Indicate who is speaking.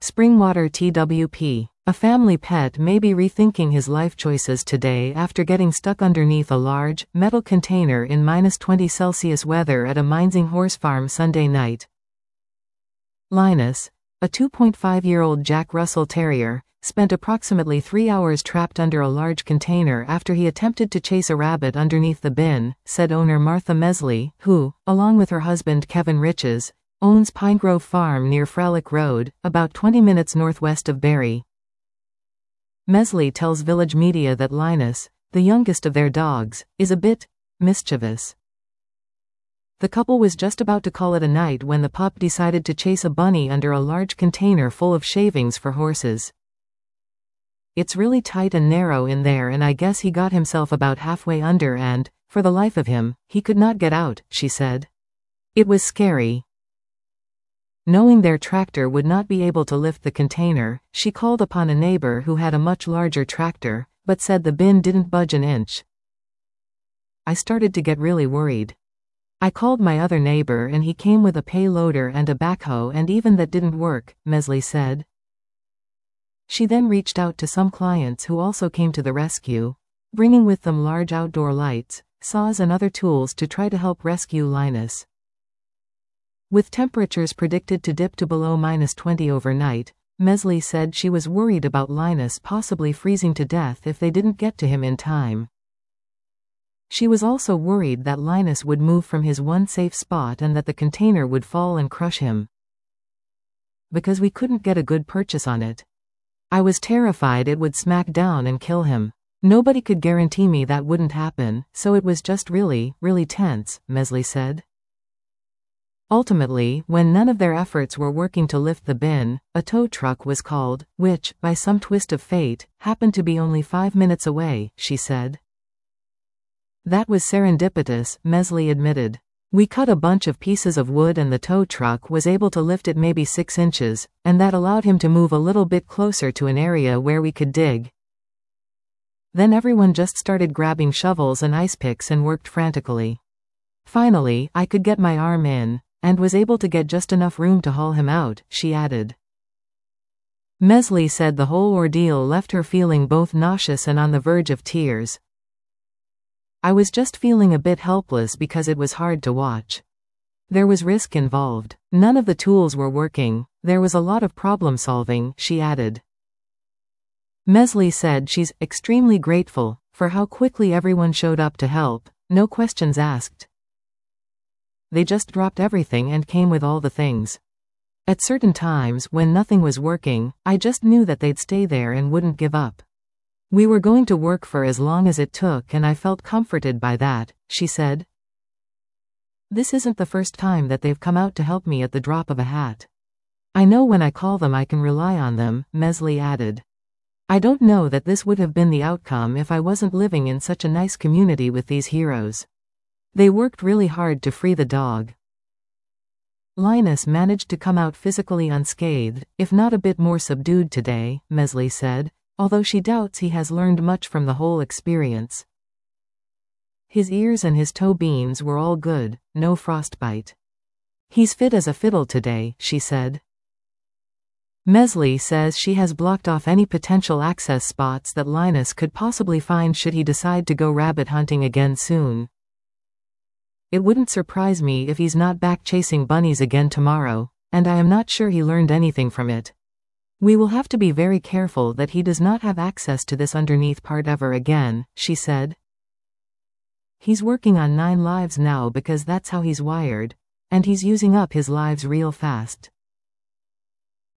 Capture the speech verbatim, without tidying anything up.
Speaker 1: Springwater T W P. A family pet may be rethinking his life choices today after getting stuck underneath a large, metal container in minus twenty Celsius weather at a Meinsing horse farm Sunday night. Linus, a two point five year old Jack Russell Terrier, spent approximately three hours trapped under a large container after he attempted to chase a rabbit underneath the bin, said owner Martha Mesley, who, along with her husband Kevin Riches, owns Pine Grove Farm near Fralick Road, about twenty minutes northwest of Barrie. Mesley tells Village Media that Linus, the youngest of their dogs, is a bit mischievous. The couple was just about to call it a night when the pup decided to chase a bunny under a large container full of shavings for horses. It's really tight and narrow in there, and I guess he got himself about halfway under and, for the life of him, he could not get out, she said. It was scary. Knowing their tractor would not be able to lift the container, she called upon a neighbor who had a much larger tractor, but said the bin didn't budge an inch. I started to get really worried. I called my other neighbor and he came with a payloader and a backhoe, and even that didn't work, Mesley said. She then reached out to some clients who also came to the rescue, bringing with them large outdoor lights, saws and other tools to try to help rescue Linus. With temperatures predicted to dip to below minus twenty overnight, Mesley said she was worried about Linus possibly freezing to death if they didn't get to him in time. She was also worried that Linus would move from his one safe spot and that the container would fall and crush him. Because we couldn't get a good purchase on it. I was terrified it would smack down and kill him. Nobody could guarantee me that wouldn't happen, so it was just really, really tense, Mesley said. Ultimately, when none of their efforts were working to lift the bin, a tow truck was called, which, by some twist of fate, happened to be only five minutes away, she said. That was serendipitous, Mesley admitted. We cut a bunch of pieces of wood and the tow truck was able to lift it maybe six inches, and that allowed him to move a little bit closer to an area where we could dig. Then everyone just started grabbing shovels and ice picks and worked frantically. Finally, I could get my arm in, and was able to get just enough room to haul him out, she added. Mesley said the whole ordeal left her feeling both nauseous and on the verge of tears. I was just feeling a bit helpless because it was hard to watch. There was risk involved. None of the tools were working. There was a lot of problem solving, she added. Mesley said she's extremely grateful for how quickly everyone showed up to help, no questions asked. They just dropped everything and came with all the things. At certain times, when nothing was working, I just knew that they'd stay there and wouldn't give up. We were going to work for as long as it took, and I felt comforted by that, she said. This isn't the first time that they've come out to help me at the drop of a hat. I know when I call them I can rely on them, Mesley added. I don't know that this would have been the outcome if I wasn't living in such a nice community with these heroes. They worked really hard to free the dog. Linus managed to come out physically unscathed, if not a bit more subdued today, Mesley said, although she doubts he has learned much from the whole experience. His ears and his toe beans were all good, no frostbite. He's fit as a fiddle today, she said. Mesley says she has blocked off any potential access spots that Linus could possibly find should he decide to go rabbit hunting again soon. It wouldn't surprise me if he's not back chasing bunnies again tomorrow, and I am not sure he learned anything from it. We will have to be very careful that he does not have access to this underneath part ever again, she said. He's working on nine lives now because that's how he's wired, and he's using up his lives real fast.